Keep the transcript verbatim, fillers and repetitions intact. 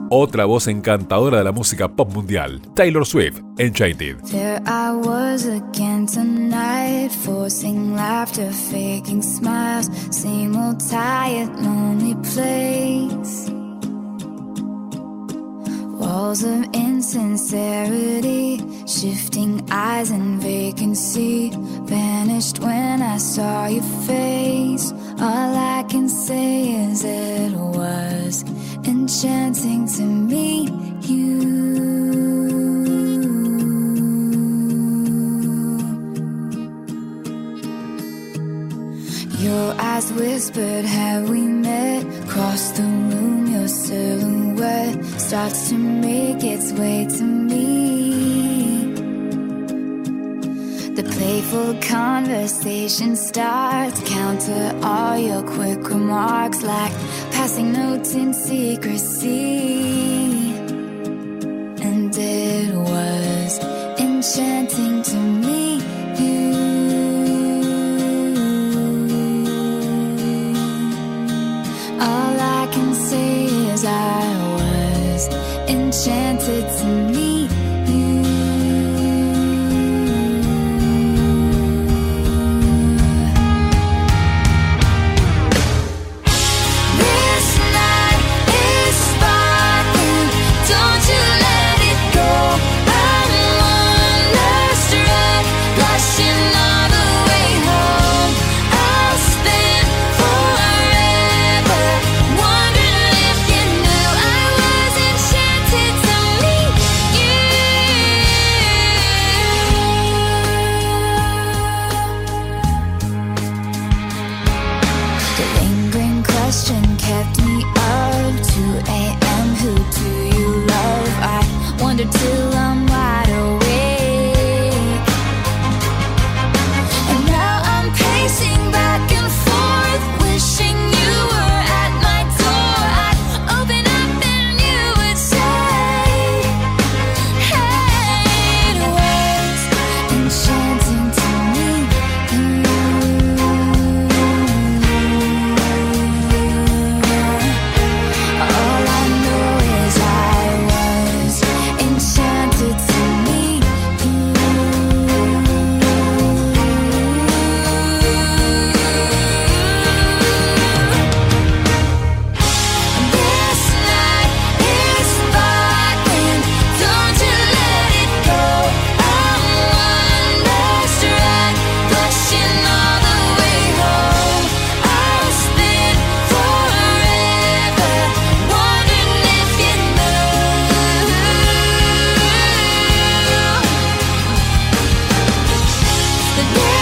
Otra voz encantadora de la música pop mundial, Taylor Swift, Enchanted. There I was again tonight, forcing laughter, faking smiles, same old tired, lonely place. Walls of insincerity, shifting eyes and vacancy, vanished when I saw your face. All I can say is it was enchanting to meet you. Your eyes whispered, have we met? Across the room, your silhouette starts to make its way to me. The playful conversation starts, counter all your quick remarks like passing notes in secrecy. And it was enchanting to meet you. All I can say is I was enchanted to meet you. This night is sparkling, don't you let it go. I'm wonderstruck, blushing all the way home. I'll spend forever wondering if you knew I was enchanted to meet you. The lingering question kept me up. two a.m. Who do you love? I wonder till I'm wide awake. And now I'm pacing back and forth, wishing you were at my door. I'd open up and you would say, hey, it was enchanting to meet you. All I know is I was enchanted to meet you. This night is sparkling, don't you let it go. I'm wonderstruck, blushing all the way home. I'll spend forever wondering if you knew. The